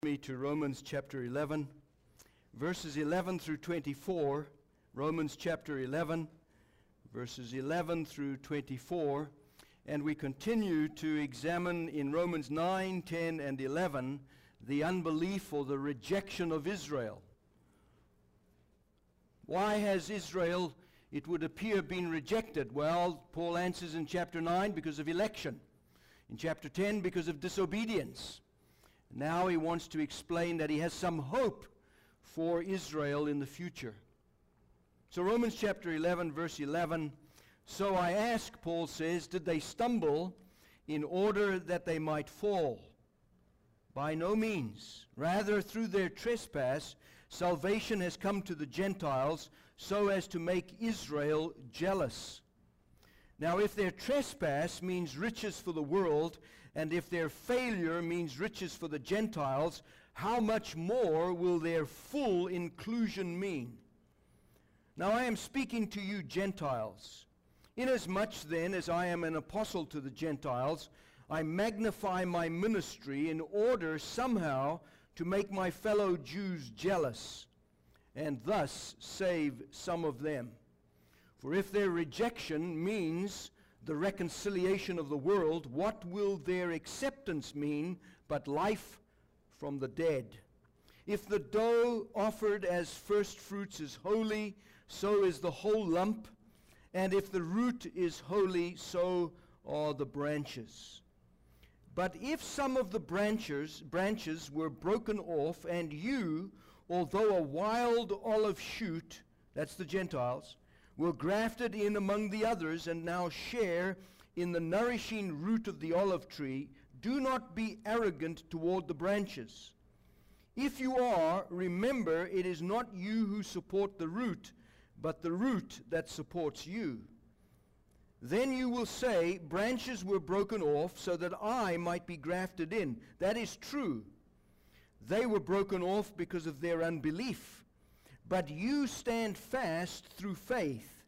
Me to Romans chapter 11, verses 11 through 24. Romans chapter 11, verses 11 through 24. And we continue to examine in Romans 9, 10, and 11 the unbelief or the rejection of Israel. Why has Israel, it would appear, been rejected? Well, Paul answers in chapter 9 because of election. In chapter 10 because of disobedience. Now he wants to explain that he has some hope for Israel in the future. So Romans chapter 11, verse 11, so I ask, Paul says, did they stumble in order that they might fall? By no means. Rather, through their trespass, salvation has come to the Gentiles so as to make Israel jealous. Now, if their trespass means riches for the world, and if their failure means riches for the Gentiles, how much more will their full inclusion mean? Now, I am speaking to you Gentiles. Inasmuch then as I am an apostle to the Gentiles, I magnify my ministry in order somehow to make my fellow Jews jealous, and thus save some of them. For if their rejection means the reconciliation of the world, what will their acceptance mean but life from the dead? If the dough offered as first fruits is holy, so is the whole lump. And if the root is holy, so are the branches. But if some of the branches were broken off, and you, although a wild olive shoot, that's the Gentiles, were grafted in among the others and now share in the nourishing root of the olive tree, do not be arrogant toward the branches. If you are, remember it is not you who support the root, but the root that supports you. Then you will say, branches were broken off so that I might be grafted in. That is true. They were broken off because of their unbelief. But you stand fast through faith.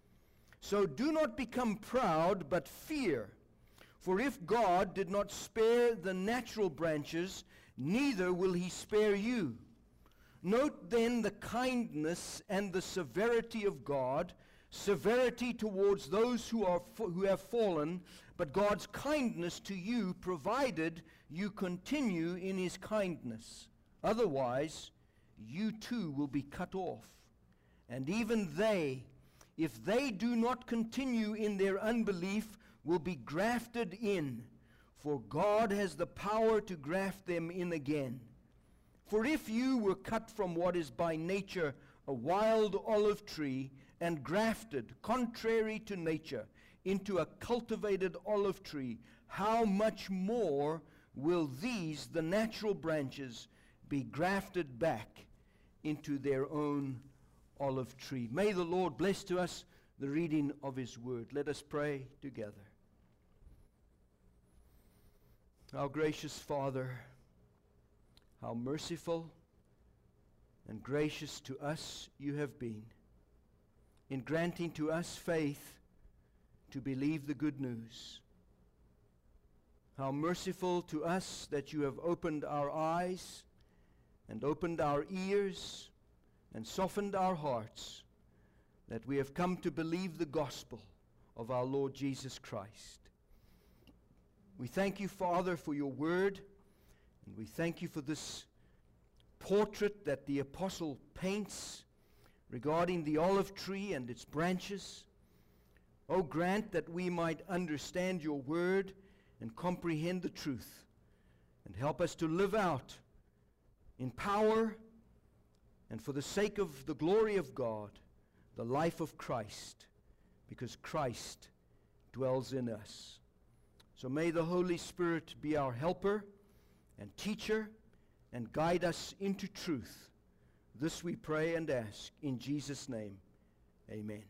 So do not become proud, but fear. For if God did not spare the natural branches, neither will he spare you. Note then the kindness and the severity of God, severity towards those who have fallen, but God's kindness to you, provided you continue in his kindness. Otherwise, you too will be cut off. And even they, if they do not continue in their unbelief, will be grafted in, for God has the power to graft them in again. For if you were cut from what is by nature a wild olive tree and grafted, contrary to nature, into a cultivated olive tree, how much more will these, the natural branches, be grafted back into their own olive tree? May the Lord bless to us the reading of his word. Let us pray together. Our gracious Father, how merciful and gracious to us you have been in granting to us faith to believe the good news. How merciful to us that you have opened our eyes and opened our ears and softened our hearts, that we have come to believe the gospel of our Lord Jesus Christ. We thank you, Father, for your word, and we thank you for this portrait that the apostle paints regarding the olive tree and its branches. Oh, grant that we might understand your word and comprehend the truth, and help us to live out in power and for the sake of the glory of God, the life of Christ, because Christ dwells in us. So may the Holy Spirit be our helper and teacher and guide us into truth. This we pray and ask in Jesus' name. Amen.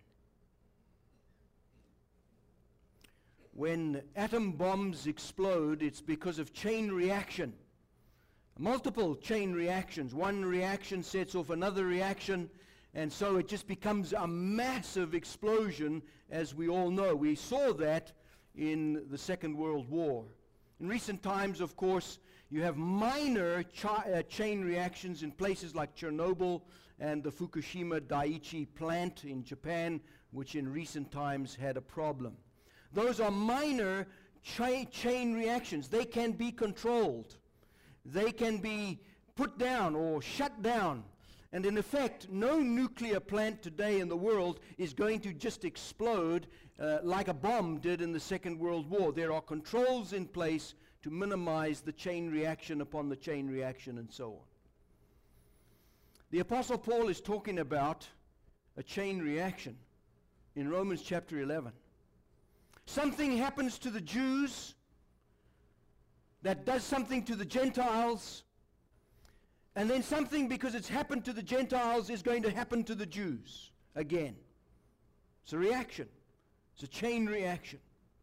When atom bombs explode, it's because of chain reaction. Multiple chain reactions. One reaction sets off another reaction, and so it just becomes a massive explosion, as we all know. We saw that in the Second World War. In recent times, of course, You have minor chain reactions in places like Chernobyl and the Fukushima Daiichi plant in Japan, which in recent times had a problem. Those are minor chain reactions. They can be controlled. They can be put down or shut down. And in effect, no nuclear plant today in the world is going to just explode like a bomb did in the Second World War. There are controls in place to minimize the chain reaction upon the chain reaction and so on. The Apostle Paul is talking about a chain reaction in Romans chapter 11. Something happens to the Jews that does something to the Gentiles, and then something, because it's happened to the Gentiles, is going to happen to the Jews again. It's a reaction. It's a chain reaction.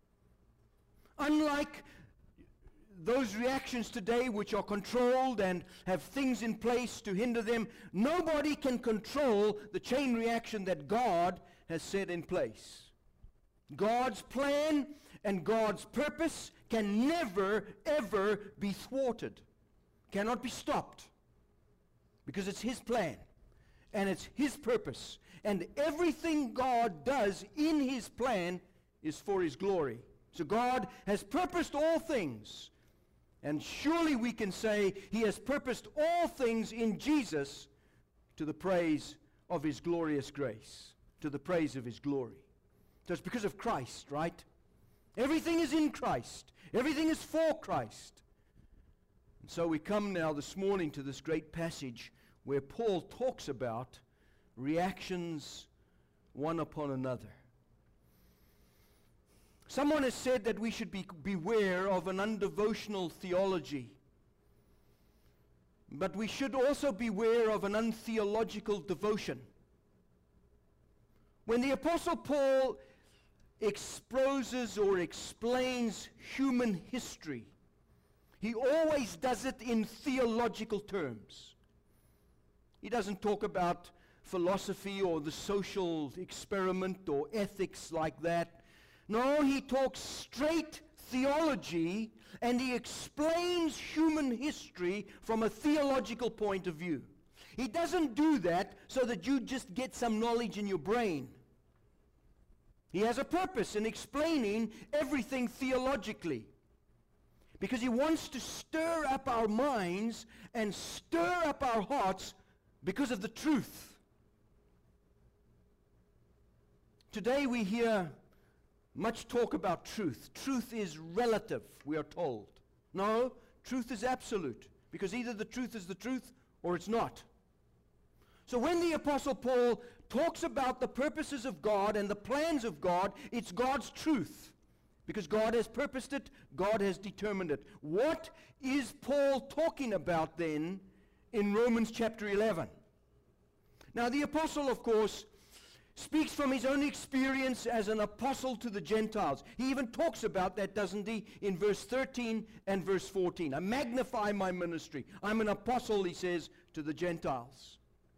Unlike those reactions today which are controlled and have things in place to hinder them, nobody can control the chain reaction that God has set in place. God's plan and God's purpose can never, ever be thwarted. Cannot be stopped. Because it's His plan. And it's His purpose. And everything God does in His plan is for His glory. So God has purposed all things. And surely we can say He has purposed all things in Jesus to the praise of His glorious grace. To the praise of His glory. So it's because of Christ, right? Everything is in Christ. Everything is for Christ. And so we come now this morning to this great passage where Paul talks about reactions one upon another. Someone has said that we should beware of an undevotional theology. But we should also beware of an untheological devotion. When the Apostle Paul exposes or explains human history, he always does it in theological terms. He doesn't talk about philosophy or the social experiment or ethics like that. No, he talks straight theology, and he explains human history from a theological point of view. He doesn't do that so that you just get some knowledge in your brain. He has a purpose in explaining everything theologically, because he wants to stir up our minds and stir up our hearts because of the truth. Today we hear much talk about truth. Truth is relative, we are told. No, truth is absolute, because either the truth is the truth or it's not. So when the Apostle Paul talks about the purposes of God and the plans of God, it's God's truth. Because God has purposed it, God has determined it. What is Paul talking about then in Romans chapter 11? Now the apostle, of course, speaks from his own experience as an apostle to the Gentiles. He even talks about that, doesn't he, in verse 13 and verse 14. I magnify my ministry. I'm an apostle, he says, to the Gentiles.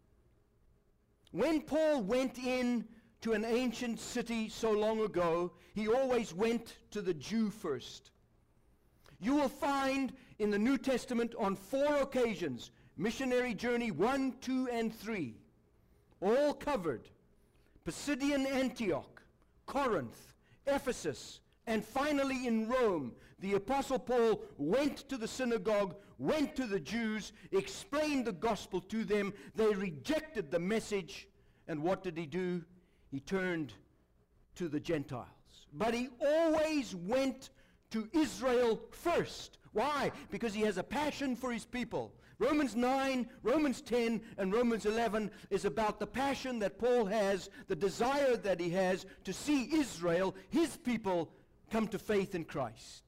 When Paul went in to an ancient city so long ago, he always went to the Jew first. You will find in the New Testament on 4 occasions, missionary journey 1, 2, and 3, all covered, Pisidian Antioch, Corinth, Ephesus, and finally in Rome, the Apostle Paul went to the synagogue, went to the Jews, explained the gospel to them. They rejected the message, and what did he do? He turned to the Gentiles. But he always went to Israel first. Why? Because he has a passion for his people. Romans 9, Romans 10, and Romans 11 is about the passion that Paul has, the desire that he has to see Israel, his people, come to faith in Christ.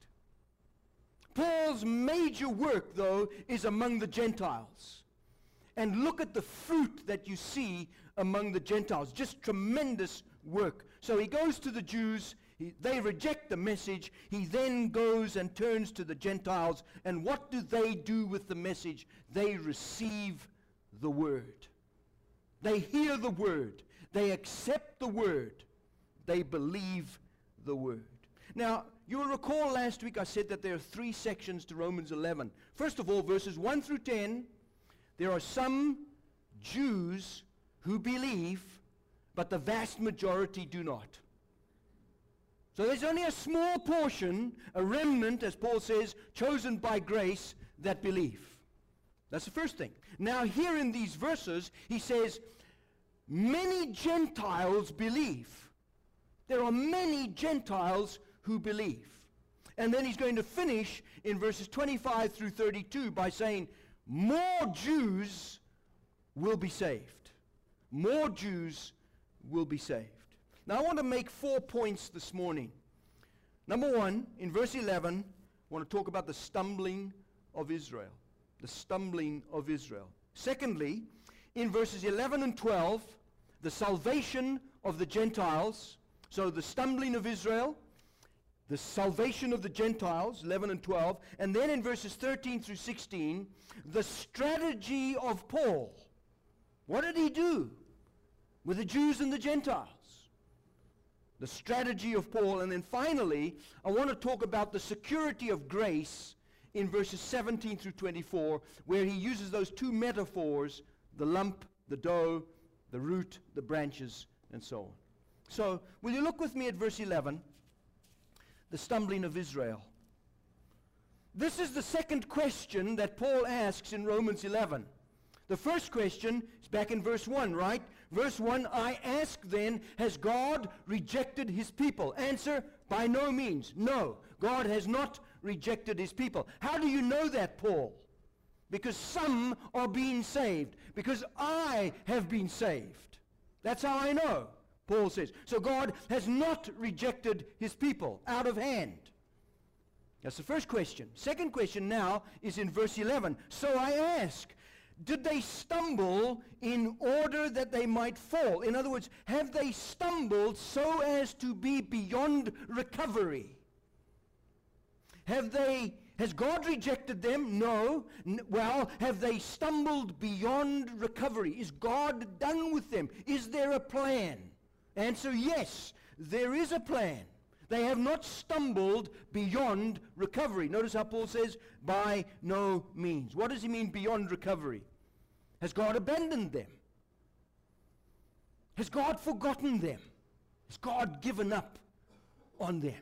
Paul's major work, though, is among the Gentiles. And look at the fruit that you see among the Gentiles. Just tremendous work. So he goes to the Jews. They reject the message. He then goes and turns to the Gentiles. And what do they do with the message? They receive the word. They hear the word. They accept the word. They believe the word. Now, you will recall last week I said that there are 3 sections to Romans 11. First of all, verses 1 through 10, there are some Jews who believe, but the vast majority do not. So there's only a small portion, a remnant, as Paul says, chosen by grace, that believe. That's the first thing. Now here in these verses, he says, many Gentiles believe. There are many Gentiles who believe. And then he's going to finish in verses 25 through 32 by saying, more Jews will be saved. More Jews will be saved. Now I want to make 4 points this morning. Number 1, in verse 11, I want to talk about the stumbling of Israel. The stumbling of Israel. Secondly, in verses 11 and 12, the salvation of the Gentiles. So the stumbling of Israel, the salvation of the Gentiles, 11 and 12. And then in verses 13 through 16, the strategy of Paul. What did he do with the Jews and the Gentiles? The strategy of Paul. And then finally, I want to talk about the security of grace in verses 17 through 24, where he uses those 2 metaphors, the lump, the dough, the root, the branches, and so on. So, will you look with me at verse 11? The stumbling of Israel. This is the second question that Paul asks in Romans 11. The first question is back in verse 1, right? Verse 1, I ask then, has God rejected his people? Answer, by no means. No, God has not rejected his people. How do you know that, Paul? Because some are being saved. Because I have been saved. That's how I know, Paul says. So God has not rejected his people out of hand. That's the first question. Second question now is in verse 11. So I ask, did they stumble in order that they might fall? In other words, have they stumbled so as to be beyond recovery? Has God rejected them? No. Well, have they stumbled beyond recovery? Is God done with them? Is there a plan? Answer, yes, there is a plan. They have not stumbled beyond recovery. Notice how Paul says, by no means. What does he mean beyond recovery? Has God abandoned them? Has God forgotten them? Has God given up on them?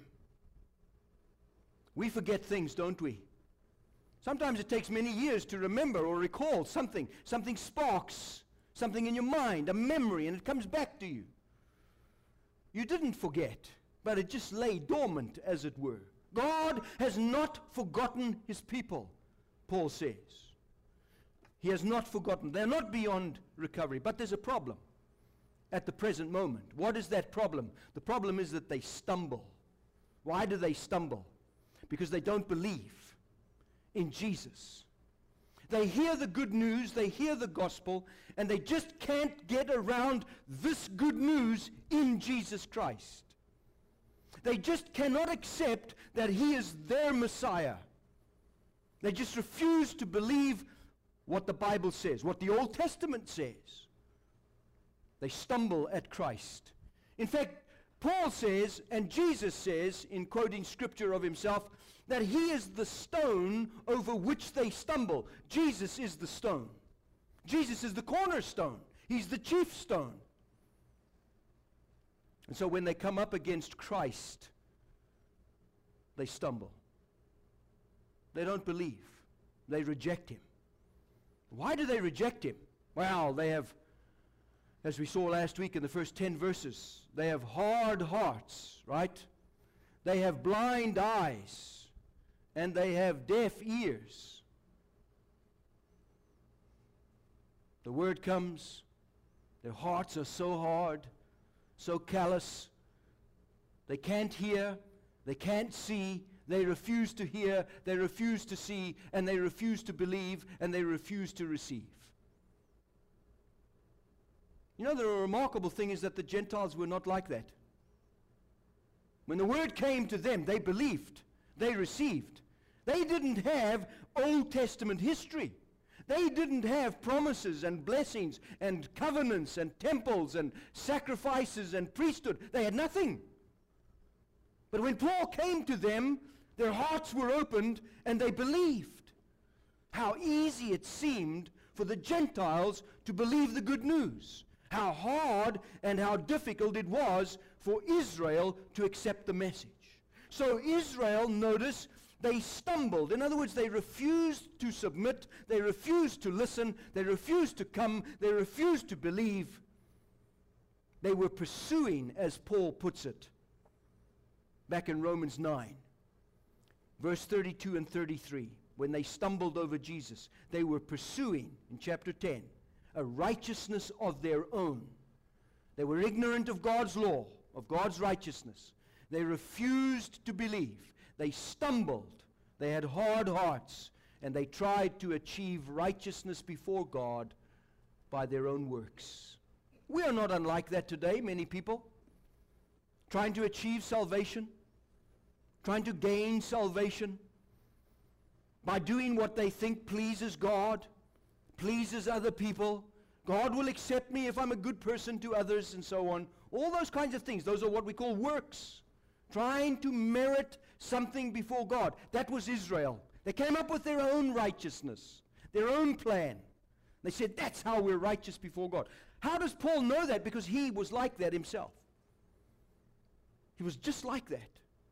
We forget things, don't we? Sometimes it takes many years to remember or recall something. Something sparks something in your mind, a memory, and it comes back to you. You didn't forget, but it just lay dormant, as it were. God has not forgotten his people, Paul says. He has not forgotten. They're not beyond recovery, but there's a problem at the present moment. What is that problem? The problem is that they stumble. Why do they stumble? Because they don't believe in Jesus. They hear the good news, they hear the gospel, and they just can't get around this good news in Jesus Christ. They just cannot accept that he is their Messiah. They just refuse to believe what the Bible says, what the Old Testament says. They stumble at Christ. In fact, Paul says, and Jesus says, in quoting scripture of himself, that he is the stone over which they stumble. Jesus is the stone. Jesus is the cornerstone. He's the chief stone. And so when they come up against Christ, they stumble. They don't believe. They reject him. Why do they reject him? Well, they have, as we saw last week in the first 10 verses, they have hard hearts, right? They have blind eyes. And they have deaf ears. The word comes, their hearts are so hard, so callous. They can't hear, they can't see, they refuse to hear, they refuse to see, and they refuse to believe, and they refuse to receive. You know, the remarkable thing is that the Gentiles were not like that. When the word came to them, they believed, they received. They didn't have Old Testament history. They didn't have promises and blessings and covenants and temples and sacrifices and priesthood. They had nothing. But when Paul came to them, their hearts were opened and they believed. How easy it seemed for the Gentiles to believe the good news. How hard and how difficult it was for Israel to accept the message. So Israel, notice, they stumbled. In other words, they refused to submit, they refused to listen, they refused to come, they refused to believe. They were pursuing, as Paul puts it, back in Romans 9, verse 32 and 33, when they stumbled over Jesus, they were pursuing, in chapter 10, a righteousness of their own. They were ignorant of God's law, of God's righteousness. They refused to believe. They stumbled. They had hard hearts, and they tried to achieve righteousness before God by their own works. We are not unlike that today, many people. Trying to achieve salvation, trying to gain salvation by doing what they think pleases God, pleases other people. God will accept me if I'm a good person to others, and so on. All those kinds of things. Those are what we call works. Trying to merit something before God. That was Israel. They came up with their own righteousness, their own plan. They said, that's how we're righteous before God. How does Paul know that? Because he was like that himself. He was just like that.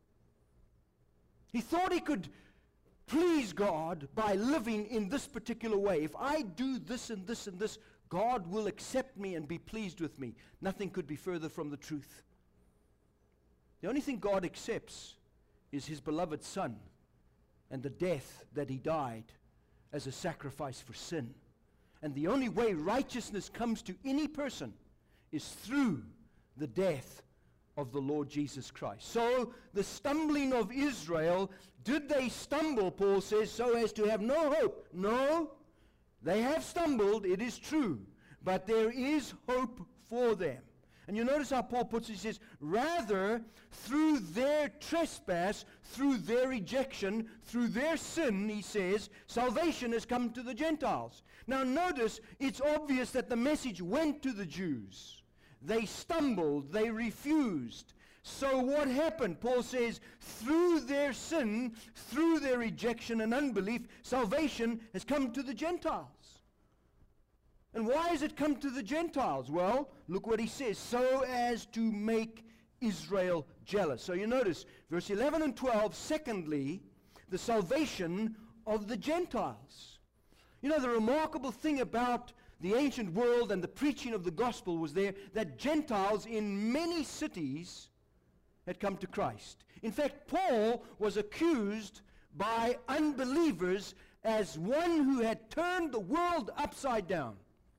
He thought he could please God by living in this particular way. If I do this and this and this, God will accept me and be pleased with me. Nothing could be further from the truth. The only thing God accepts is his beloved Son and the death that he died as a sacrifice for sin. And the only way righteousness comes to any person is through the death of the Lord Jesus Christ. So the stumbling of Israel, did they stumble, Paul says, so as to have no hope? No, they have stumbled, it is true, but there is hope for them. And you notice how Paul puts it, he says, rather through their trespass, through their rejection, through their sin, he says, salvation has come to the Gentiles. Now notice, it's obvious that the message went to the Jews. They stumbled, they refused. So what happened? Paul says, through their sin, through their rejection and unbelief, salvation has come to the Gentiles. And why has it come to the Gentiles? Well, look what he says, so as to make Israel jealous. So you notice, verse 11 and 12, secondly, the salvation of the Gentiles. You know, the remarkable thing about the ancient world and the preaching of the gospel was there that Gentiles in many cities had come to Christ. In fact, Paul was accused by unbelievers as one who had turned the world upside down.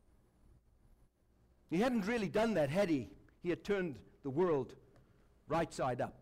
He hadn't really done that, had he? He had turned the world right side up.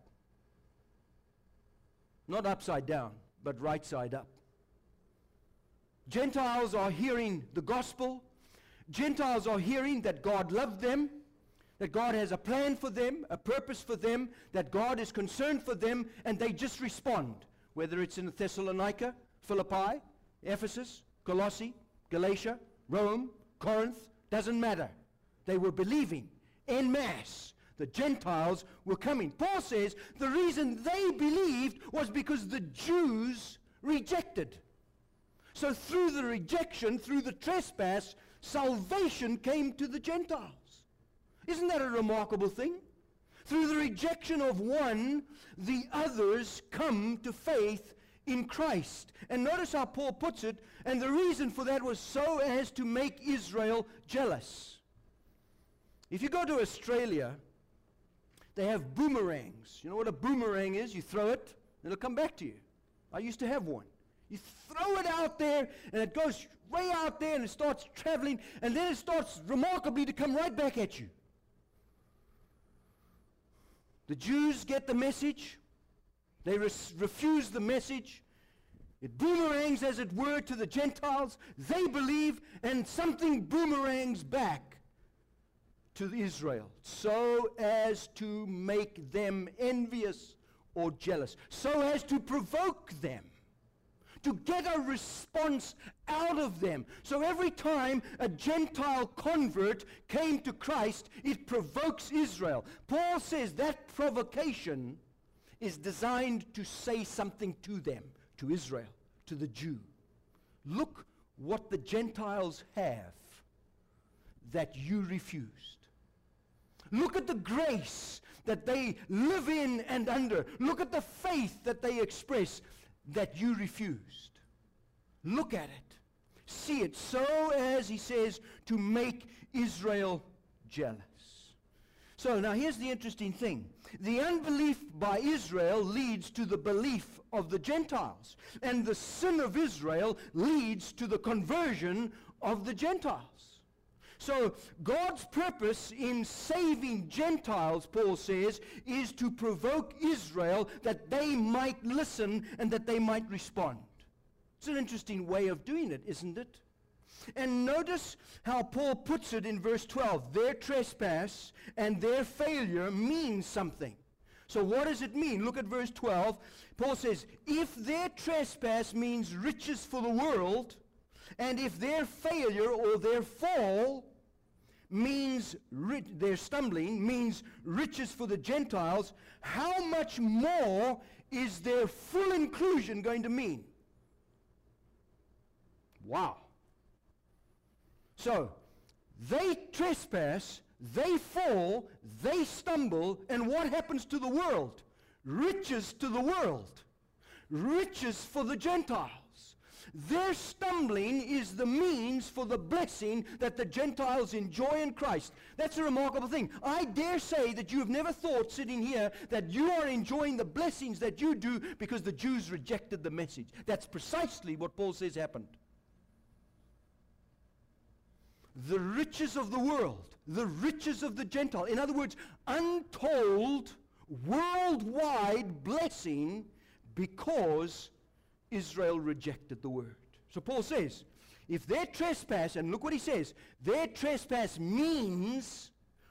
Not upside down, but right side up. Gentiles are hearing the gospel. Gentiles are hearing that God loved them, that God has a plan for them, a purpose for them, that God is concerned for them, and they just respond. Whether it's in Thessalonica, Philippi, Ephesus, Colossae, Galatia, Rome, Corinth, doesn't matter. They were believing en masse. The Gentiles were coming. Paul says the reason they believed was because the Jews rejected. So through the rejection, through the trespass, salvation came to the Gentiles. Isn't that a remarkable thing? Through the rejection of one, the others come to faith in Christ. And notice how Paul puts it, and the reason for that was so as to make Israel jealous. If you go to Australia, they have boomerangs. You know what a boomerang is? You throw it, and it'll come back to you. I used to have one. You throw it out there, and it goes way out there, and it starts traveling, and then it starts remarkably to come right back at you. The Jews get the message. They refuse the message. It boomerangs, as it were, to the Gentiles. They believe, and something boomerangs back to Israel, so as to make them envious or jealous, so as to provoke them, to get a response out of them. So every time a Gentile convert came to Christ, it provokes Israel. Paul says that provocation is designed to say something to them, to Israel, to the Jew. Look what the Gentiles have that you refused. Look at the grace that they live in and under. Look at the faith that they express that you refused. Look at it. See it, so as he says, to make Israel jealous. So now here's the interesting thing. The unbelief by Israel leads to the belief of the Gentiles. And the sin of Israel leads to the conversion of the Gentiles. So God's purpose in saving Gentiles, Paul says, is to provoke Israel that they might listen and that they might respond. It's an interesting way of doing it, isn't it? And notice how Paul puts it in verse 12. Their trespass and their failure means something. So what does it mean? Look at verse 12. Paul says, if their trespass means riches for the world, and if their failure or their fall means, their stumbling means riches for the Gentiles, how much more is their full inclusion going to mean? Wow. So, they trespass, they fall, they stumble, and what happens to the world? Riches to the world. Riches for the Gentiles. Their stumbling is the means for the blessing that the Gentiles enjoy in Christ. That's a remarkable thing. I dare say that you have never thought sitting here that you are enjoying the blessings that you do because the Jews rejected the message. That's precisely what Paul says happened. The riches of the world, the riches of the Gentile. In other words, untold, worldwide blessing because Israel rejected the word. So Paul says, if their trespass, and look what he says, their trespass means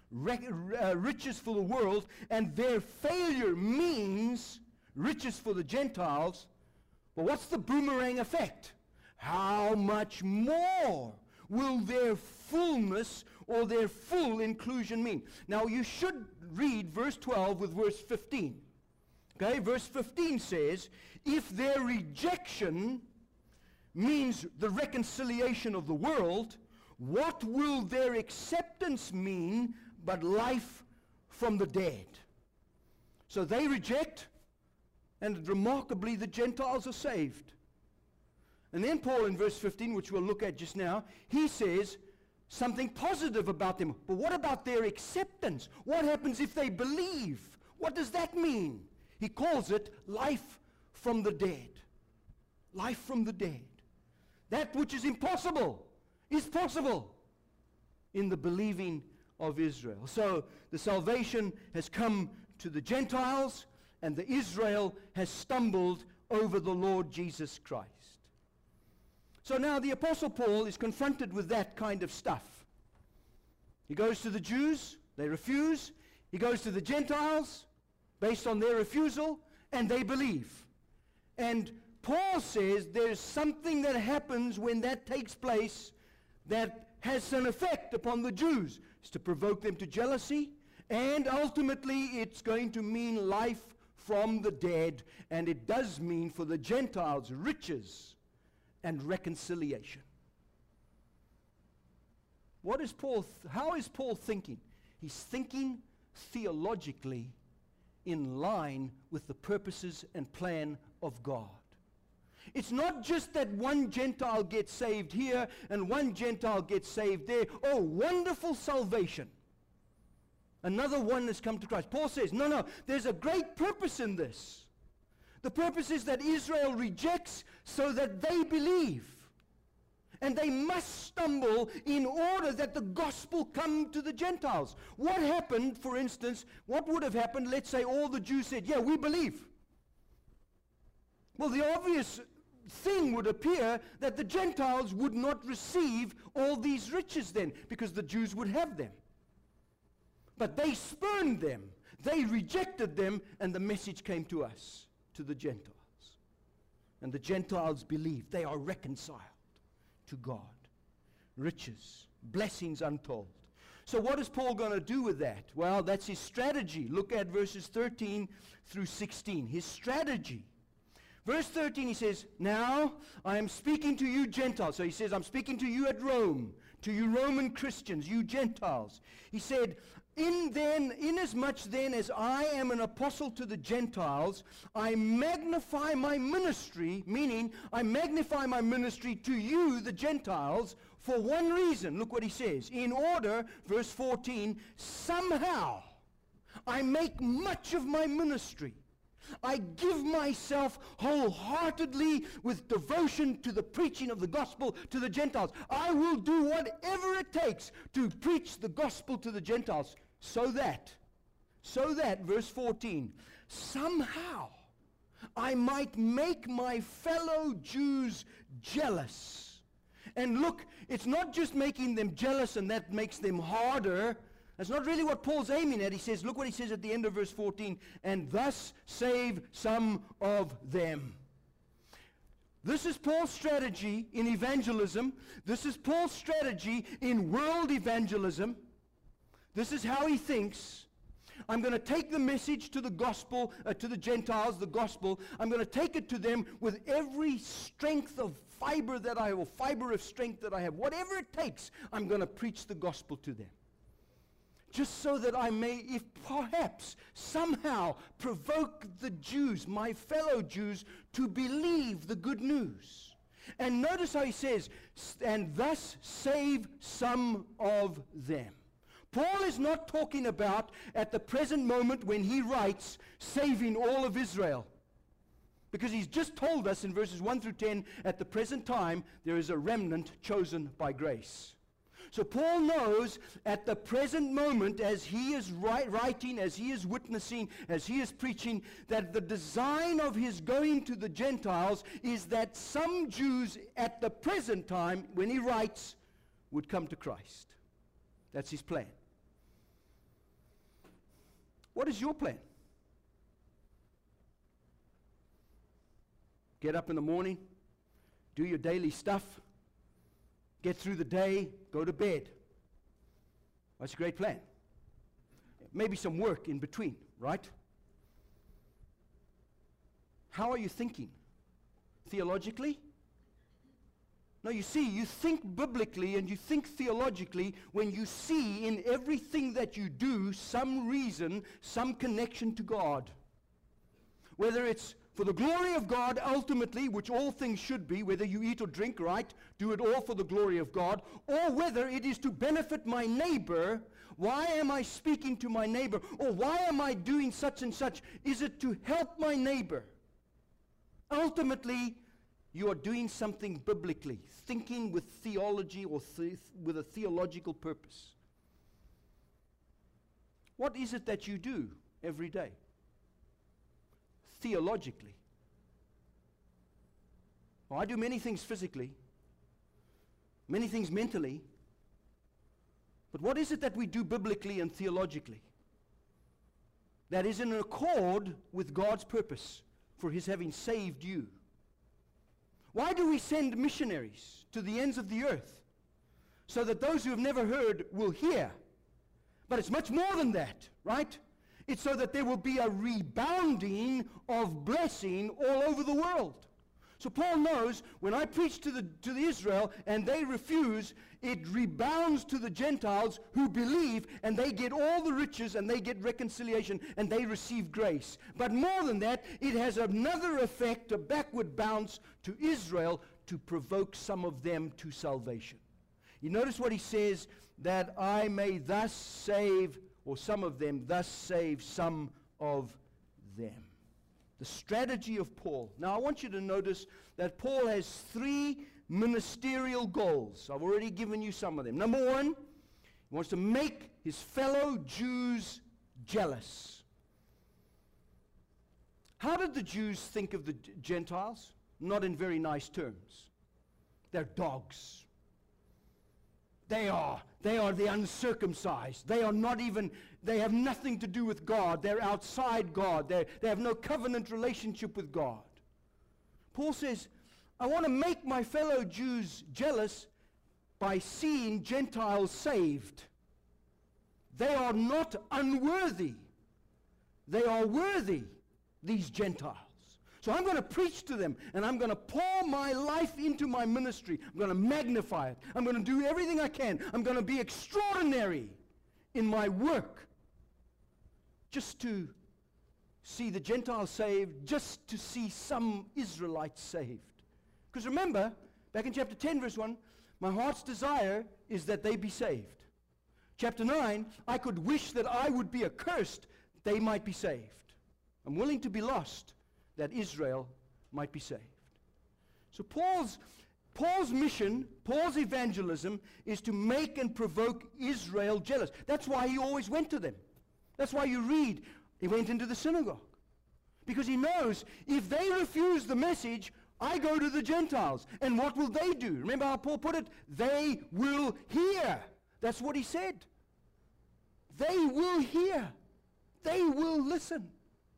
riches for the world, and their failure means riches for the Gentiles, well, what's the boomerang effect? How much more will their fullness or their full inclusion mean? Now you should read verse 12 with verse 15. Okay, verse 15 says, if their rejection means the reconciliation of the world, what will their acceptance mean but life from the dead? So they reject, and remarkably the Gentiles are saved. And then Paul in verse 15, which we'll look at just now, he says something positive about them. But what about their acceptance? What happens if they believe? What does that mean? He calls it life from the dead. Life from the dead. That which is impossible is possible in the believing of Israel. So the salvation has come to the Gentiles, and the Israel has stumbled over the Lord Jesus Christ. So now the Apostle Paul is confronted with that kind of stuff. He goes to the Jews, they refuse. He goes to the Gentiles, based on their refusal, and they believe. And Paul says there's something that happens when that takes place that has an effect upon the Jews. It's to provoke them to jealousy, and ultimately it's going to mean life from the dead, and it does mean for the Gentiles riches and reconciliation. How is Paul thinking? He's thinking theologically in line with the purposes and plan of God. It's not just that one Gentile gets saved here and one Gentile gets saved there. Oh, wonderful salvation. Another one has come to Christ. Paul says, no, there's a great purpose in this. The purpose is that Israel rejects so that they believe. And they must stumble in order that the gospel come to the Gentiles. What happened, for instance, what would have happened, let's say all the Jews said, yeah, we believe. Well, the obvious thing would appear that the Gentiles would not receive all these riches then, because the Jews would have them. But they spurned them. They rejected them, and the message came to us, to the Gentiles. And the Gentiles believed. They are reconciled to God. Riches, blessings untold. So what is Paul going to do with that? Well, that's his strategy. Look at verses 13 through 16. His strategy. Verse 13, he says, now I am speaking to you Gentiles. So he says, I'm speaking to you at Rome, to you Roman Christians, you Gentiles. He said, inasmuch then as I am an apostle to the Gentiles, I magnify my ministry, meaning I magnify my ministry to you, the Gentiles, for one reason. Look what he says. In order, verse 14, somehow I make much of my ministry. I give myself wholeheartedly with devotion to the preaching of the gospel to the Gentiles. I will do whatever it takes to preach the gospel to the Gentiles so that, verse 14, somehow I might make my fellow Jews jealous. And look, it's not just making them jealous and that makes them harder. That's not really what Paul's aiming at. He says, look what he says at the end of verse 14, and thus save some of them. This is Paul's strategy in evangelism. This is Paul's strategy in world evangelism. This is how he thinks. I'm going to take the message to the gospel, to the Gentiles, the gospel. I'm going to take it to them with every strength of fiber that I have, or fiber of strength that I have. Whatever it takes, I'm going to preach the gospel to them. Just so that I may, if perhaps, somehow provoke the Jews, my fellow Jews, to believe the good news. And notice how he says, and thus save some of them. Paul is not talking about, at the present moment when he writes, saving all of Israel. Because he's just told us in verses 1 through 10, at the present time, there is a remnant chosen by grace. So Paul knows at the present moment, as he is writing, as he is witnessing, as he is preaching, that the design of his going to the Gentiles is that some Jews at the present time, when he writes, would come to Christ. That's his plan. What is your plan? Get up in the morning, do your daily stuff, get through the day, go to bed. That's a great plan. Maybe some work in between, right? How are you thinking? Theologically? No, you see, you think biblically and you think theologically when you see in everything that you do some reason, some connection to God. Whether it's for the glory of God, ultimately, which all things should be, whether you eat or drink, right, do it all for the glory of God, or whether it is to benefit my neighbor. Why am I speaking to my neighbor? Or why am I doing such and such? Is it to help my neighbor? Ultimately, you are doing something biblically, thinking with theology or with a theological purpose. What is it that you do every day? Theologically. Well, I do many things physically, many things mentally, but what is it that we do biblically and theologically that is in accord with God's purpose for his having saved you? Why do we send missionaries to the ends of the earth? So that those who have never heard will hear. But it's much more than that, right? It's so that there will be a rebounding of blessing all over the world. So Paul knows when I preach to the Israel and they refuse, it rebounds to the Gentiles who believe, and they get all the riches and they get reconciliation and they receive grace. But more than that, it has another effect, a backward bounce to Israel to provoke some of them to salvation. You notice what he says, that I may thus save, or some of them, thus save some of them. The strategy of Paul. Now I want you to notice that Paul has 3 ministerial goals. I've already given you some of them. Number 1, he wants to make his fellow Jews jealous. How did the Jews think of the Gentiles? Not in very nice terms. They're dogs. They are the uncircumcised. They have nothing to do with God. They're outside God. They have no covenant relationship with God. Paul says, I want to make my fellow Jews jealous by seeing Gentiles saved. they are not unworthy. They are worthy, these Gentiles. So I'm going to preach to them, and I'm going to pour my life into my ministry. I'm going to magnify it. I'm going to do everything I can. I'm going to be extraordinary in my work, just to see the Gentiles saved, just to see some Israelites saved. Because remember, back in chapter 10, verse 1, my heart's desire is that they be saved. Chapter 9, I could wish that I would be accursed, they might be saved. I'm willing to be lost, that Israel might be saved. So Paul's mission, Paul's evangelism, is to make and provoke Israel jealous. That's why he always went to them. That's why you read, he went into the synagogue. Because he knows, if they refuse the message, I go to the Gentiles. And what will they do? Remember how Paul put it? They will hear. That's what he said. They will hear. They will listen.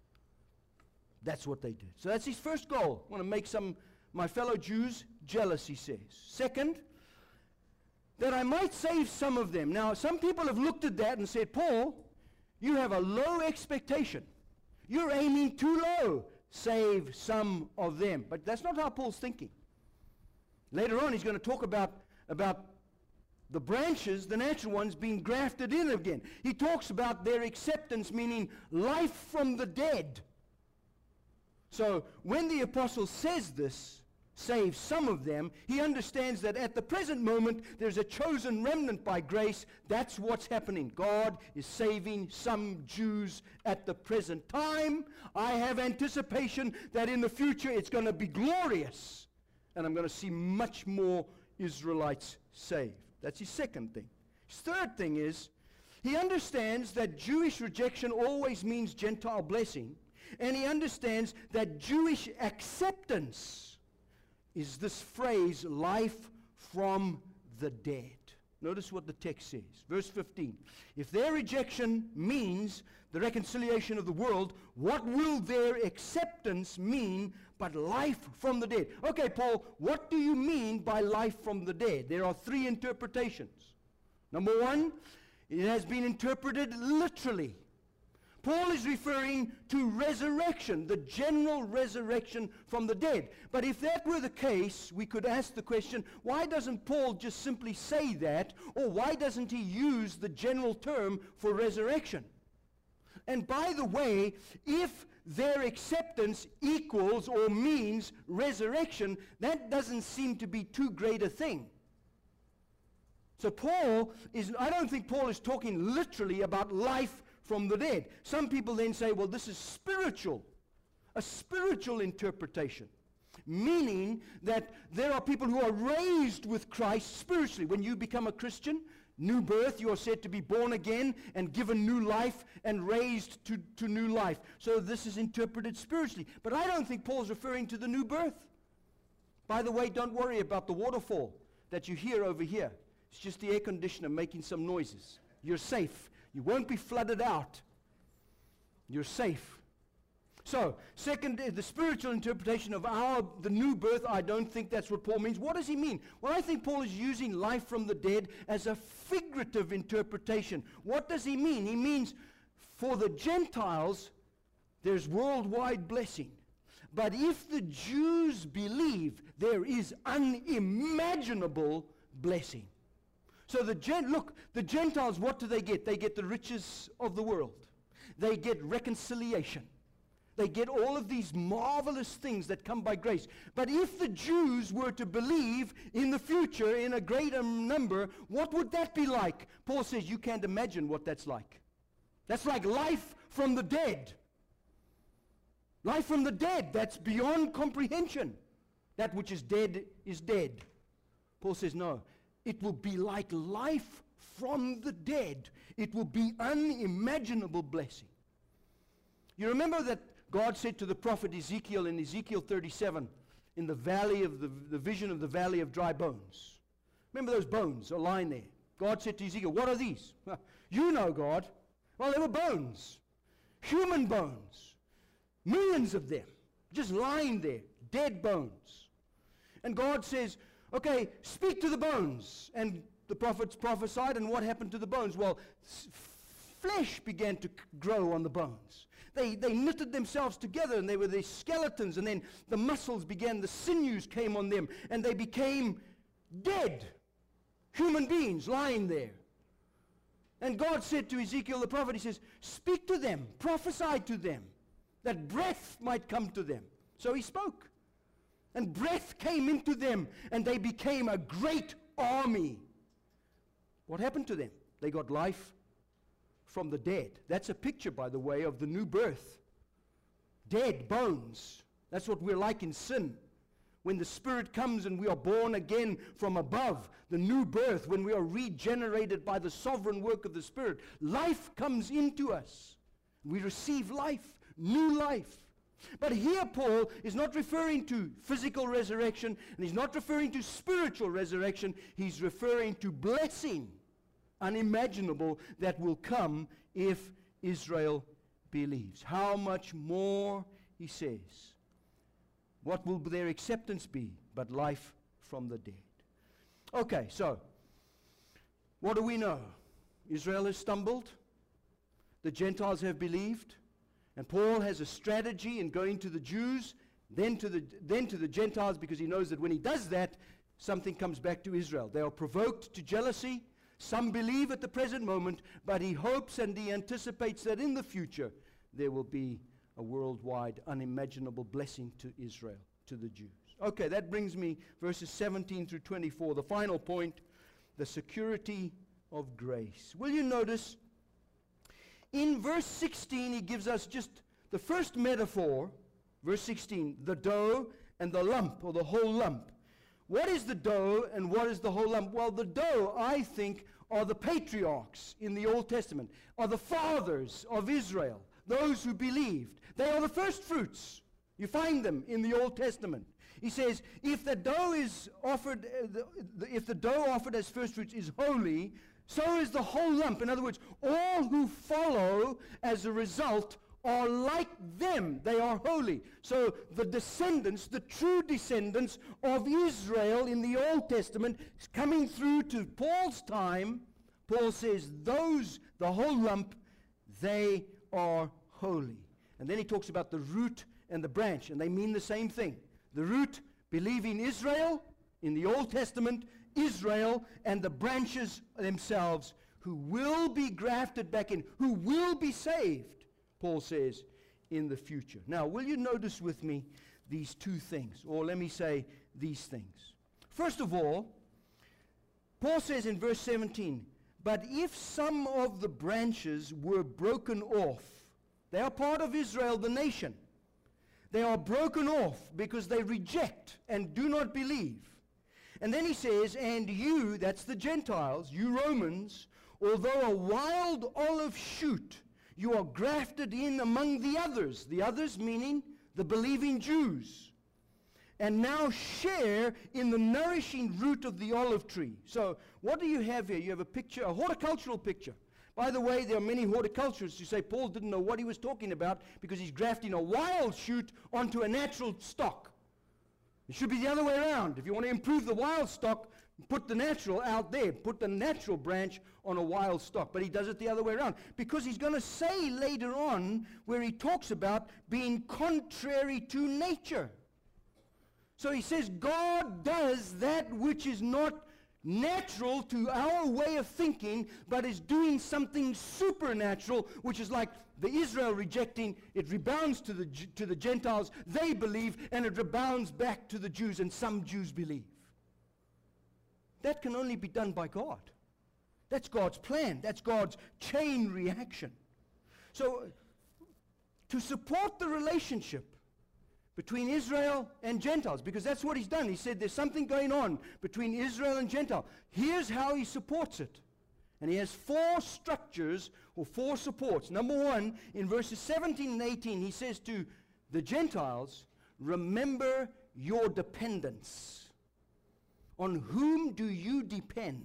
That's what they did. So that's his first goal. I want to make my fellow Jews jealous, he says. Second, that I might save some of them. Now, some people have looked at that and said, Paul, you have a low expectation. You're aiming too low. Save some of them. But that's not how Paul's thinking. Later on, he's going to talk about the branches, the natural ones, being grafted in again. He talks about their acceptance, meaning life from the dead. So when the apostle says this, save some of them, he understands that at the present moment there's a chosen remnant by grace. That's what's happening. God is saving some Jews at the present time. I have anticipation that in the future it's going to be glorious, and I'm going to see much more Israelites saved. That's his second thing. His third thing is, he understands that Jewish rejection always means Gentile blessing. And he understands that Jewish acceptance is this phrase, life from the dead. Notice what the text says. Verse 15. If their rejection means the reconciliation of the world, what will their acceptance mean but life from the dead? Okay, Paul, what do you mean by life from the dead? There are three interpretations. Number one, it has been interpreted literally. Paul is referring to resurrection, the general resurrection from the dead. But if that were the case, we could ask the question, why doesn't Paul just simply say that? Or why doesn't he use the general term for resurrection? And by the way, if their acceptance equals or means resurrection, that doesn't seem to be too great a thing. So I don't think Paul is talking literally about life from the dead. Some people then say, well, this is spiritual, a spiritual interpretation, meaning that there are people who are raised with Christ spiritually. When you become a Christian, new birth, you are said to be born again and given new life and raised to new life. So this is interpreted spiritually. But I don't think Paul's referring to the new birth. By the way, don't worry about the waterfall that you hear over here. It's just the air conditioner making some noises. You're safe. You won't be flooded out. You're safe. So, second, the spiritual interpretation of the new birth, I don't think that's what Paul means. What does he mean? Well, I think Paul is using life from the dead as a figurative interpretation. What does he mean? He means for the Gentiles, there's worldwide blessing. But if the Jews believe, there is unimaginable blessing. So the Gentiles, what do they get? They get the riches of the world. They get reconciliation. They get all of these marvelous things that come by grace. But if the Jews were to believe in the future in a greater number, what would that be like? Paul says you can't imagine what that's like. That's like life from the dead. Life from the dead, that's beyond comprehension. That which is dead is dead. Paul says no. It will be like life from the dead. It will be unimaginable blessing. You remember that God said to the prophet Ezekiel in Ezekiel 37, in the valley of the vision of the valley of dry bones. Remember those bones are lying there. God said to Ezekiel, what are these? You know, God. Well, they were bones. Human bones. Millions of them. Just lying there. Dead bones. And God says, okay, speak to the bones. And the prophets prophesied, and what happened to the bones? Well, flesh began to grow on the bones. They knitted themselves together, and they were these skeletons, and then the muscles began, the sinews came on them, and they became dead human beings lying there. And God said to Ezekiel the prophet, he says, speak to them, prophesy to them, that breath might come to them. So he spoke. And breath came into them, and they became a great army. What happened to them? They got life from the dead. That's a picture, by the way, of the new birth. Dead bones. That's what we're like in sin. When the Spirit comes and we are born again from above, the new birth, when we are regenerated by the sovereign work of the Spirit, life comes into us. We receive life, new life. But here Paul is not referring to physical resurrection, and he's not referring to spiritual resurrection. He's referring to blessing, unimaginable, that will come if Israel believes. How much more, he says, what will their acceptance be but life from the dead? Okay, so what do we know? Israel has stumbled. The Gentiles have believed. And Paul has a strategy in going to the Jews, then to the Gentiles, because he knows that when he does that, something comes back to Israel. They are provoked to jealousy. Some believe at the present moment, but he hopes and he anticipates that in the future there will be a worldwide, unimaginable blessing to Israel, to the Jews. Okay, that brings me verses 17 through 24. The final point, the security of grace. Will you notice? In verse 16, he gives us just the first metaphor, verse 16, the dough and the lump, or the whole lump. What is the dough and what is the whole lump? Well, the dough, I think, are the patriarchs in the Old Testament, are the fathers of Israel, those who believed. They are the first fruits. You find them in the Old Testament. He says, if the dough is offered, if the dough offered as first fruits is holy, so is the whole lump. In other words, all who follow as a result are like them. They are holy. So the descendants, the true descendants of Israel in the Old Testament, coming through to Paul's time, Paul says, those, the whole lump, they are holy. And then he talks about the root and the branch, and they mean the same thing. The root, believing Israel in the Old Testament, Israel, and the branches themselves who will be grafted back in, who will be saved, Paul says, in the future. Now, will you notice with me these two things, or let me say these things. First of all, Paul says in verse 17, but if some of the branches were broken off, they are part of Israel, the nation. They are broken off because they reject and do not believe. And then he says, and you, that's the Gentiles, you Romans, although a wild olive shoot, you are grafted in among the others meaning the believing Jews, and now share in the nourishing root of the olive tree. So what do you have here? You have a picture, a horticultural picture. By the way, there are many horticulturists who say Paul didn't know what he was talking about because he's grafting a wild shoot onto a natural stock. It should be the other way around. If you want to improve the wild stock, put the natural out there. Put the natural branch on a wild stock. But he does it the other way around. Because he's going to say later on where he talks about being contrary to nature. So he says God does that which is not natural to our way of thinking, but is doing something supernatural, which is like the Israel rejecting, it rebounds to the Gentiles, they believe, and it rebounds back to the Jews, and some Jews believe. That can only be done by God. That's God's plan. That's God's chain reaction. So, to support the relationship between Israel and Gentiles, because that's what he's done. He said there's something going on between Israel and Gentile. Here's how he supports it. And he has four structures or four supports. Number one, in verses 17 and 18, he says to the Gentiles, remember your dependence. On whom do you depend?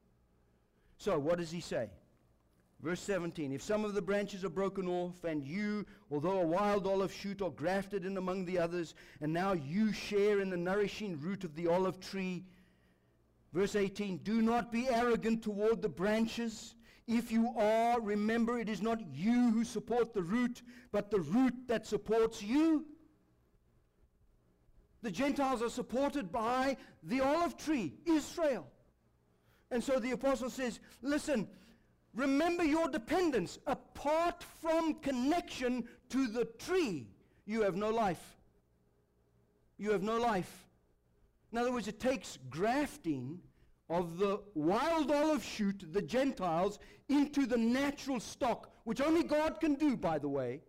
So what does he say? Verse 17, if some of the branches are broken off, and you, although a wild olive shoot, are grafted in among the others, and now you share in the nourishing root of the olive tree. Verse 18, do not be arrogant toward the branches. If you are, remember, it is not you who support the root, but the root that supports you. The Gentiles are supported by the olive tree, Israel. And so the apostle says, listen, remember your dependence. Apart from connection to the tree, you have no life. You have no life. In other words, it takes grafting of the wild olive shoot, the Gentiles, into the natural stock, which only God can do, by the way.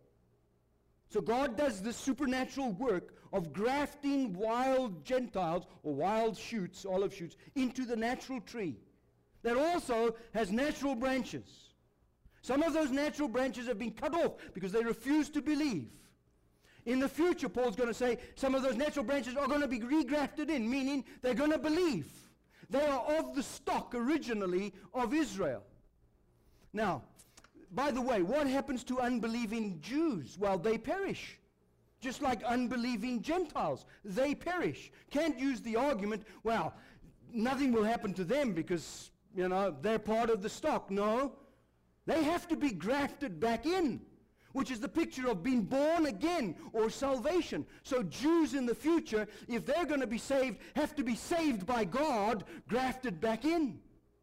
So God does this supernatural work of grafting wild Gentiles, or wild shoots, olive shoots, into the natural tree that also has natural branches. Some of those natural branches have been cut off because they refuse to believe. In the future, Paul's going to say some of those natural branches are going to be regrafted in, meaning they're going to believe. They are of the stock originally of Israel. Now, by the way, what happens to unbelieving Jews? Well, they perish. Just like unbelieving Gentiles, they perish. Can't use the argument, well, nothing will happen to them because, they're part of the stock. No, they have to be grafted back in, which is the picture of being born again or salvation. So Jews in the future, if they're going to be saved, have to be saved by God, grafted back in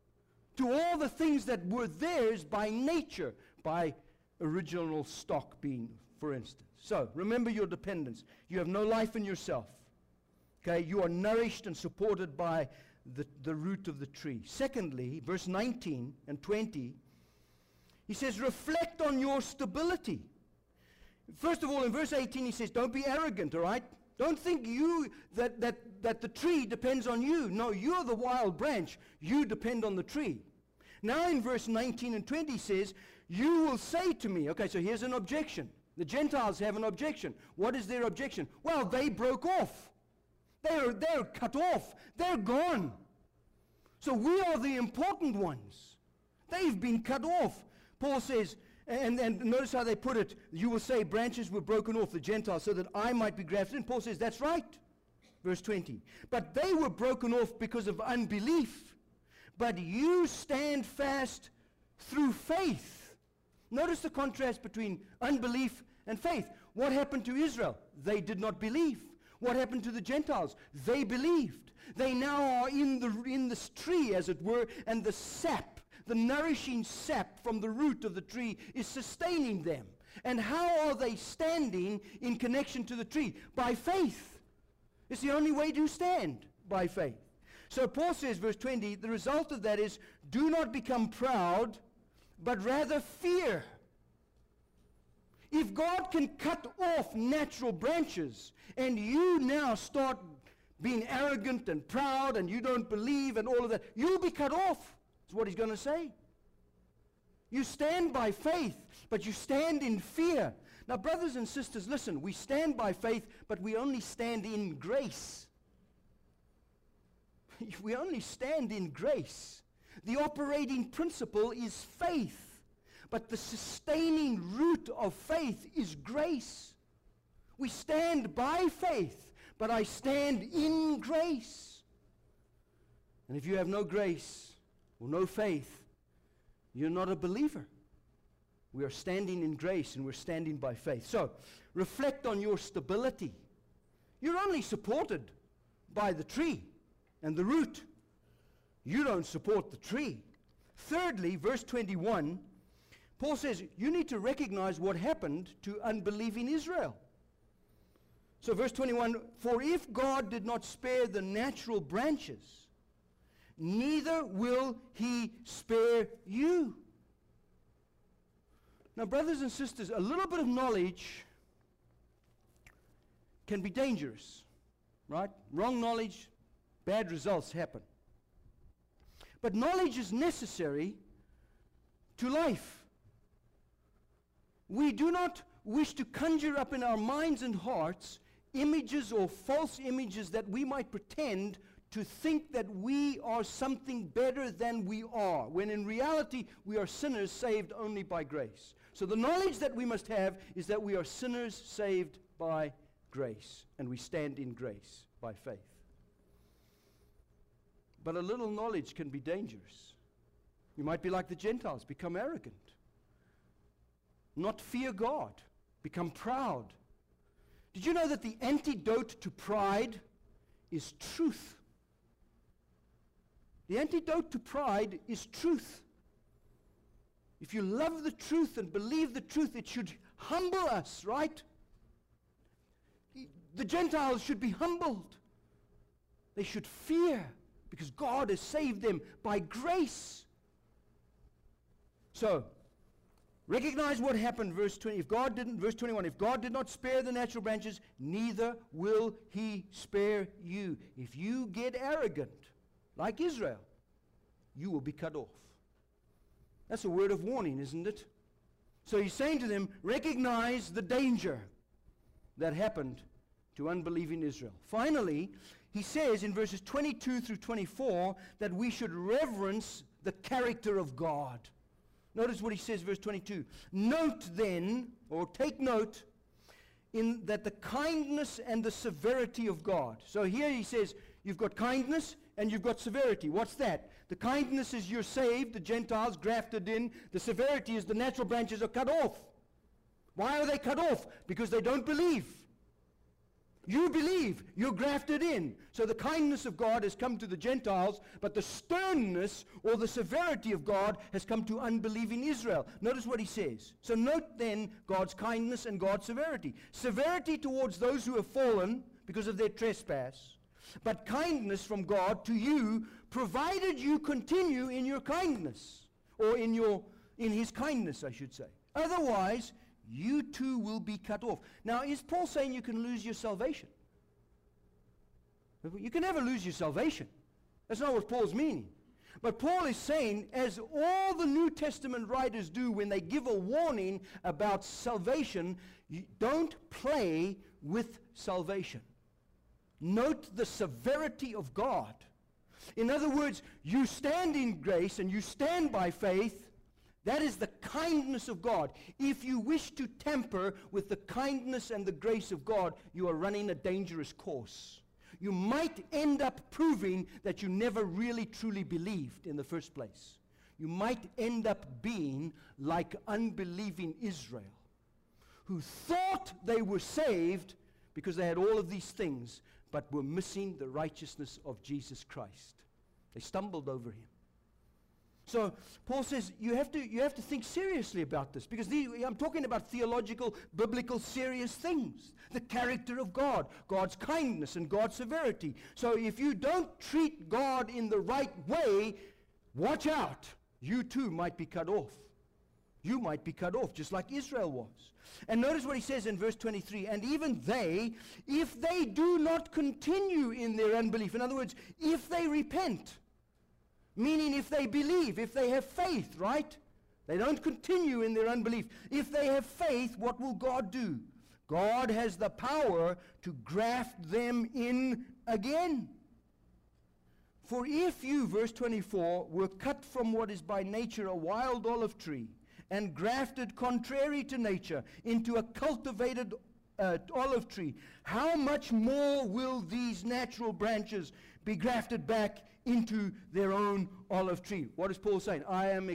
to all the things that were theirs by nature, by original stock being, for instance. So remember your dependence. You have no life in yourself. Okay, you are nourished and supported by the root of the tree. Secondly, verse 19 and 20, he says, reflect on your stability. First of all, in verse 18, he says, don't be arrogant, all right? Don't think that the tree depends on you. No, you're the wild branch. You depend on the tree. Now in verse 19 and 20, he says, you will say to me, okay, so here's an objection. The Gentiles have an objection. What is their objection? Well, they broke off. They're cut off. They're gone. So we are the important ones. They've been cut off. Paul says, and notice how they put it, you will say branches were broken off the Gentiles so that I might be grafted in. Paul says, that's right. Verse 20. But they were broken off because of unbelief. But you stand fast through faith. Notice the contrast between unbelief and faith. What happened to Israel? They did not believe. What happened to the Gentiles? They believed. They now are in this tree, as it were, and the sap, the nourishing sap from the root of the tree is sustaining them. And how are they standing in connection to the tree? By faith. It's the only way to stand, by faith. So Paul says, verse 20, the result of that is, do not become proud, but rather fear. If God can cut off natural branches, and you now start being arrogant and proud, and you don't believe and all of that, you'll be cut off. That's what he's going to say. You stand by faith, but you stand in fear. Now, brothers and sisters, listen, we stand by faith, but we only stand in grace. We only stand in grace. The operating principle is faith. But the sustaining root of faith is grace. We stand by faith, but I stand in grace. And if you have no grace or no faith, you're not a believer. We are standing in grace and we're standing by faith. So, reflect on your stability. You're only supported by the tree and the root. You don't support the tree. Thirdly, verse 21, Paul says, you need to recognize what happened to unbelieving Israel. So verse 21, for if God did not spare the natural branches, neither will he spare you. Now, brothers and sisters, a little bit of knowledge can be dangerous, right? Wrong knowledge, bad results happen. But knowledge is necessary to life. We do not wish to conjure up in our minds and hearts images or false images that we might pretend to think that we are something better than we are, when in reality we are sinners saved only by grace. So the knowledge that we must have is that we are sinners saved by grace, and we stand in grace by faith. But a little knowledge can be dangerous. You might be like the Gentiles, become arrogant, not fear God, become proud. Did you know that the antidote to pride is truth? The antidote to pride is truth. If you love the truth and believe the truth, it should humble us, right? The Gentiles should be humbled. They should fear because God has saved them by grace. So, recognize what happened, verse 20. Verse 21, if God did not spare the natural branches, neither will he spare you. If you get arrogant, like Israel, you will be cut off. That's a word of warning, isn't it? So he's saying to them, recognize the danger that happened to unbelieving Israel. Finally, he says in verses 22 through 24 that we should reverence the character of God. Notice what he says, verse 22. Note then, or take note, in that the kindness and the severity of God. So here he says, you've got kindness and you've got severity. What's that? The kindness is you're saved, the Gentiles grafted in. The severity is the natural branches are cut off. Why are they cut off? Because they don't believe. You believe, you're grafted in. So the kindness of God has come to the Gentiles, but the sternness or the severity of God has come to unbelieving Israel. Notice what he says. So note then God's kindness and God's severity. Severity towards those who have fallen because of their trespass, but kindness from God to you, provided you continue in your kindness, or in his kindness, I should say. Otherwise, you too will be cut off. Now, is Paul saying you can lose your salvation? You can never lose your salvation. That's not what Paul's meaning. But Paul is saying, as all the New Testament writers do when they give a warning about salvation, you don't play with salvation. Note the severity of God. In other words, you stand in grace and you stand by faith. That is the kindness of God. If you wish to tamper with the kindness and the grace of God, you are running a dangerous course. You might end up proving that you never really truly believed in the first place. You might end up being like unbelieving Israel, who thought they were saved because they had all of these things, but were missing the righteousness of Jesus Christ. They stumbled over him. So Paul says you have to think seriously about this, because I'm talking about theological, biblical, serious things. The character of God, God's kindness and God's severity. So if you don't treat God in the right way, watch out. You too might be cut off. You might be cut off, just like Israel was. And notice what he says in verse 23, and even they, if they do not continue in their unbelief, in other words, if they repent, meaning if they believe, if they have faith, right? They don't continue in their unbelief. If they have faith, what will God do? God has the power to graft them in again. For if you, verse 24, were cut from what is by nature a wild olive tree, and grafted contrary to nature into a cultivated olive tree, how much more will these natural branches be grafted back into their own olive tree? What is Paul saying? I am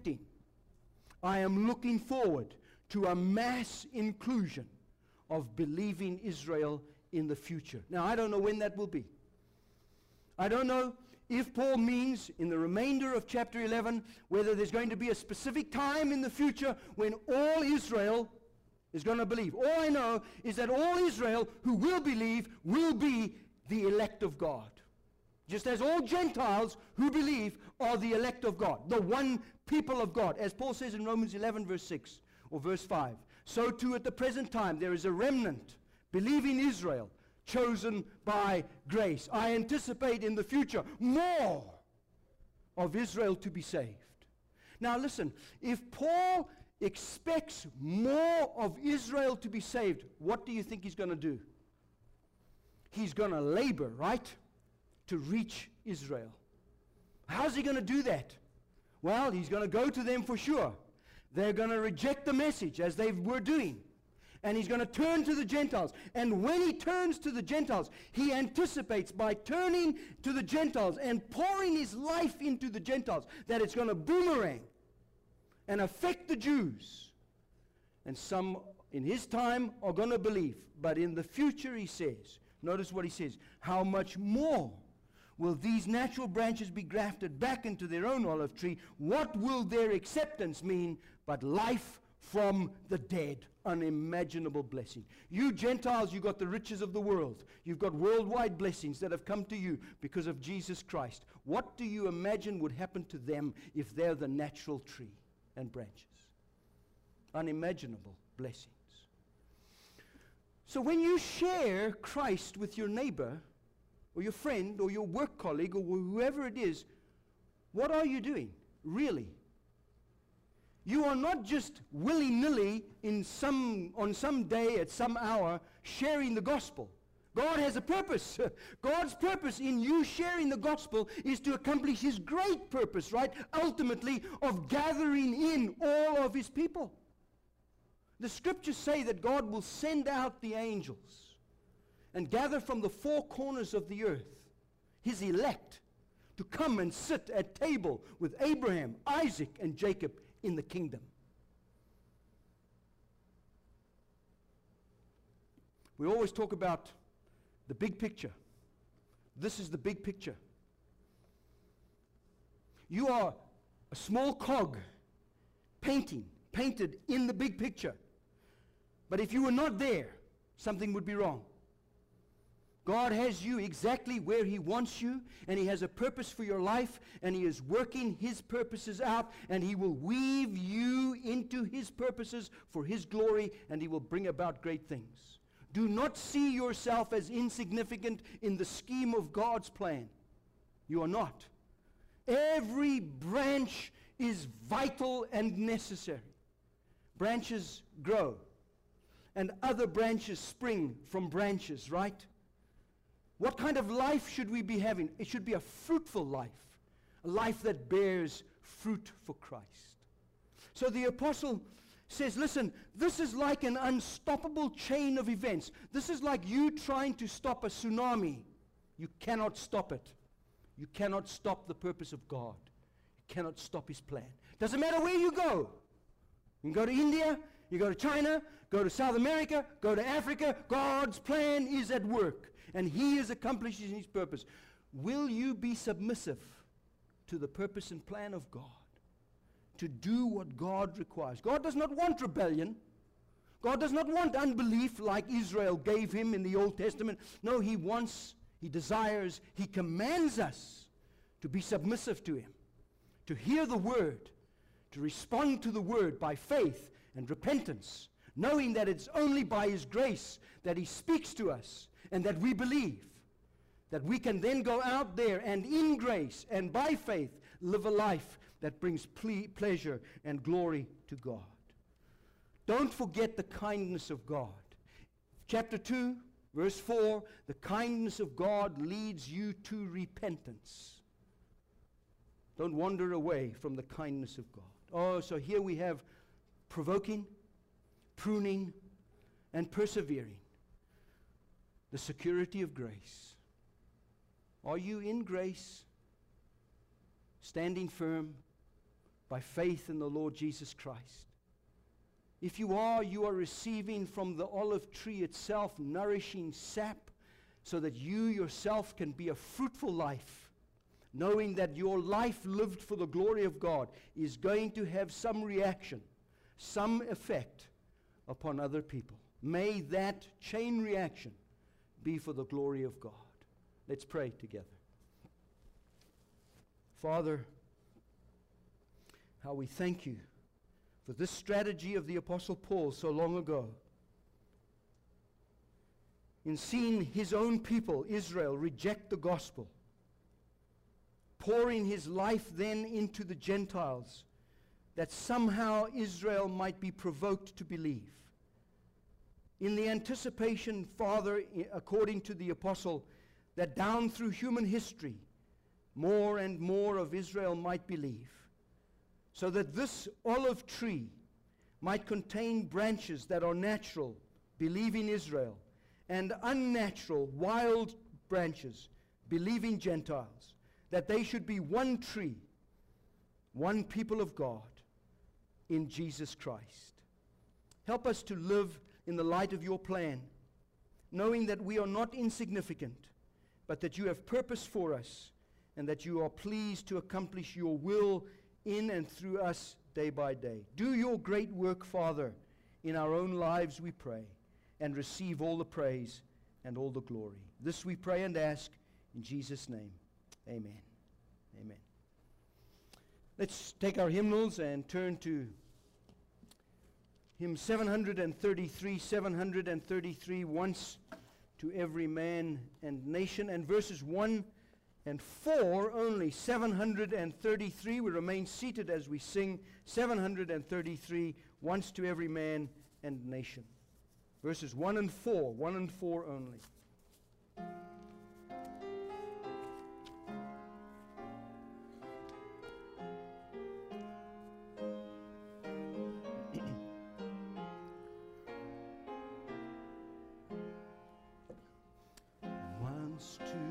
looking forward to a mass inclusion of believing Israel in the future. Now, I don't know when that will be. I don't know if Paul means in the remainder of chapter 11 whether there's going to be a specific time in the future when all Israel is going to believe. All I know is that all Israel who will believe will be the elect of God. Just as all Gentiles who believe are the elect of God, the one people of God. As Paul says in Romans 11 verse 6 or verse 5, so too at the present time there is a remnant, believing Israel, chosen by grace. I anticipate in the future more of Israel to be saved. Now listen, if Paul expects more of Israel to be saved, what do you think he's going to do? He's going to labor, right, to reach Israel. How's he going to do that? Well, he's going to go to them for sure. They're going to reject the message as they were doing. And he's going to turn to the Gentiles. And when he turns to the Gentiles, he anticipates by turning to the Gentiles and pouring his life into the Gentiles that it's going to boomerang and affect the Jews. And some in his time are going to believe. But in the future, he says, notice what he says, how much more will these natural branches be grafted back into their own olive tree? What will their acceptance mean but life from the dead? Unimaginable blessing. You Gentiles, you got the riches of the world. You've got worldwide blessings that have come to you because of Jesus Christ. What do you imagine would happen to them if they're the natural tree and branches? Unimaginable blessings. So when you share Christ with your neighbor or your friend or your work colleague or whoever it is, what are you doing? Really? You are not just willy-nilly on some day at some hour sharing the gospel. God has a purpose. God's purpose in you sharing the gospel is to accomplish his great purpose, right? Ultimately, of gathering in all of his people. The scriptures say that God will send out the angels and gather from the four corners of the earth his elect to come and sit at table with Abraham, Isaac, and Jacob in the kingdom. We always talk about the big picture. This is the big picture. You are a small cog painted in the big picture. But if you were not there, something would be wrong. God has you exactly where he wants you, and he has a purpose for your life, and he is working his purposes out, and he will weave you into his purposes for his glory, and he will bring about great things. Do not see yourself as insignificant in the scheme of God's plan. You are not. Every branch is vital and necessary. Branches grow, and other branches spring from branches, right? What kind of life should we be having? It should be a fruitful life, a life that bears fruit for Christ. So the apostle says, listen, this is like an unstoppable chain of events. This is like you trying to stop a tsunami. You cannot stop it. You cannot stop the purpose of God. You cannot stop his plan. Doesn't matter where you go. You can go to India, you go to China, go to South America, go to Africa. God's plan is at work, and he is accomplishing his purpose. Will you be submissive to the purpose and plan of God, to do what God requires? God does not want rebellion. God does not want unbelief like Israel gave him in the Old Testament. No, he wants, he desires, he commands us to be submissive to him, to hear the word, to respond to the word by faith and repentance, knowing that it's only by his grace that he speaks to us and that we believe, that we can then go out there and in grace and by faith live a life that brings pleasure and glory to God. Don't forget the kindness of God. Chapter 2, verse 4, the kindness of God leads you to repentance. Don't wander away from the kindness of God. Oh, so here we have provoking, pruning, and persevering. The security of grace. Are you in grace? Standing firm by faith in the Lord Jesus Christ. If you are receiving from the olive tree itself nourishing sap so that you yourself can be a fruitful life, knowing that your life lived for the glory of God is going to have some reaction, some effect upon other people. May that chain reaction be for the glory of God. Let's pray together. Father, how we thank you for this strategy of the Apostle Paul so long ago. In seeing his own people, Israel, reject the gospel, pouring his life then into the Gentiles, that somehow Israel might be provoked to believe. In the anticipation, Father, according to the apostle, that down through human history, more and more of Israel might believe, so that this olive tree might contain branches that are natural, believing Israel, and unnatural, wild branches, believing Gentiles, that they should be one tree, one people of God in Jesus Christ. Help us to live in the light of your plan, knowing that we are not insignificant, but that you have purpose for us, and that you are pleased to accomplish your will in and through us day by day. Do your great work, Father, in our own lives, we pray, and receive all the praise and all the glory. This we pray and ask in Jesus' name. Amen. Amen. Let's take our hymnals and turn to hymn 733, 733, Once to Every Man and Nation, and verses 1 and 4 only. 733, we remain seated as we sing 733, Once to Every Man and Nation. Verses 1 and 4 only. Once to